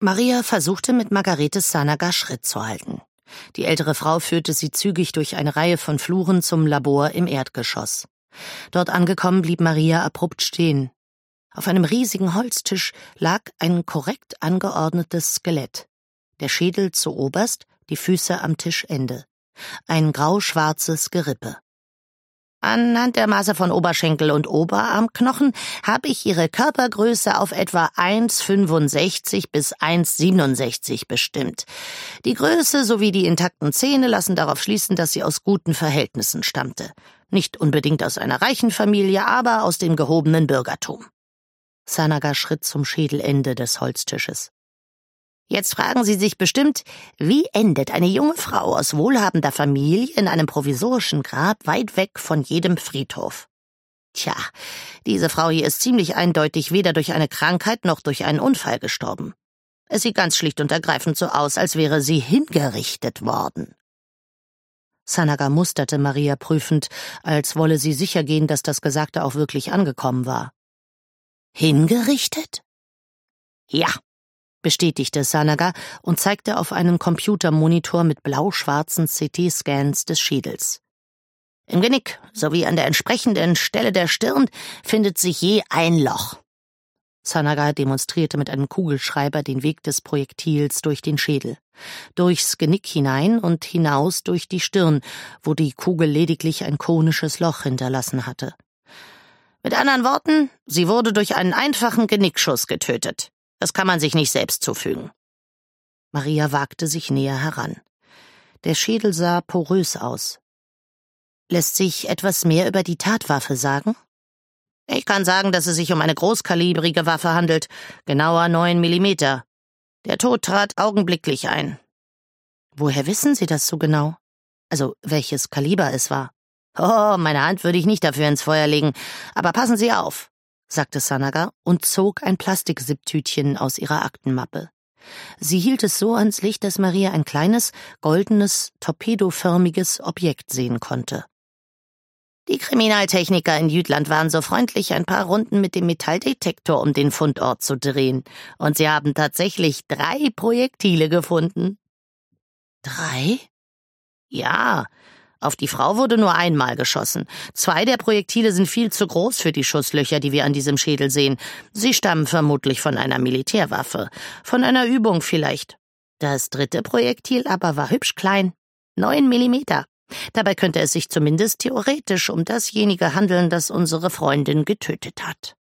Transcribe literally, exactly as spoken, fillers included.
Maria versuchte mit Margaretes Sanaga Schritt zu halten. Die ältere Frau führte sie zügig durch eine Reihe von Fluren zum Labor im Erdgeschoss. Dort angekommen blieb Maria abrupt stehen. Auf einem riesigen Holztisch lag ein korrekt angeordnetes Skelett. Der Schädel zuoberst, die Füße am Tischende. Ein grau-schwarzes Gerippe. Anhand der Maße von Oberschenkel und Oberarmknochen habe ich ihre Körpergröße auf etwa eins Komma fünfundsechzig bis eins Komma siebenundsechzig bestimmt. Die Größe sowie die intakten Zähne lassen darauf schließen, dass sie aus guten Verhältnissen stammte. Nicht unbedingt aus einer reichen Familie, aber aus dem gehobenen Bürgertum. Sanaga schritt zum Schädelende des Holztisches. Jetzt fragen Sie sich bestimmt, wie endet eine junge Frau aus wohlhabender Familie in einem provisorischen Grab weit weg von jedem Friedhof? Tja, diese Frau hier ist ziemlich eindeutig weder durch eine Krankheit noch durch einen Unfall gestorben. Es sieht ganz schlicht und ergreifend so aus, als wäre sie hingerichtet worden. Sanaga musterte Maria prüfend, als wolle sie sichergehen, dass das Gesagte auch wirklich angekommen war. Hingerichtet? Ja, bestätigte Sanaga und zeigte auf einen Computermonitor mit blau-schwarzen C T-Scans des Schädels. Im Genick sowie an der entsprechenden Stelle der Stirn findet sich je ein Loch. Sanaga demonstrierte mit einem Kugelschreiber den Weg des Projektils durch den Schädel. Durchs Genick hinein und hinaus durch die Stirn, wo die Kugel lediglich ein konisches Loch hinterlassen hatte. Mit anderen Worten, sie wurde durch einen einfachen Genickschuss getötet. Das kann man sich nicht selbst zufügen. Maria wagte sich näher heran. Der Schädel sah porös aus. Lässt sich etwas mehr über die Tatwaffe sagen? Ich kann sagen, dass es sich um eine großkalibrige Waffe handelt, genauer neun Millimeter. Der Tod trat augenblicklich ein. Woher wissen Sie das so genau? Also, welches Kaliber es war? Oh, meine Hand würde ich nicht dafür ins Feuer legen, aber passen Sie auf, sagte Sanaga und zog ein Plastik-Sipptütchen aus ihrer Aktenmappe. Sie hielt es so ans Licht, dass Maria ein kleines, goldenes, torpedoförmiges Objekt sehen konnte. Die Kriminaltechniker in Jütland waren so freundlich, ein paar Runden mit dem Metalldetektor um den Fundort zu drehen, und sie haben tatsächlich drei Projektile gefunden. Drei? Ja, auf die Frau wurde nur einmal geschossen. Zwei der Projektile sind viel zu groß für die Schusslöcher, die wir an diesem Schädel sehen. Sie stammen vermutlich von einer Militärwaffe, von einer Übung vielleicht. Das dritte Projektil aber war hübsch klein, neun Millimeter. Dabei könnte es sich zumindest theoretisch um dasjenige handeln, das unsere Freundin getötet hat.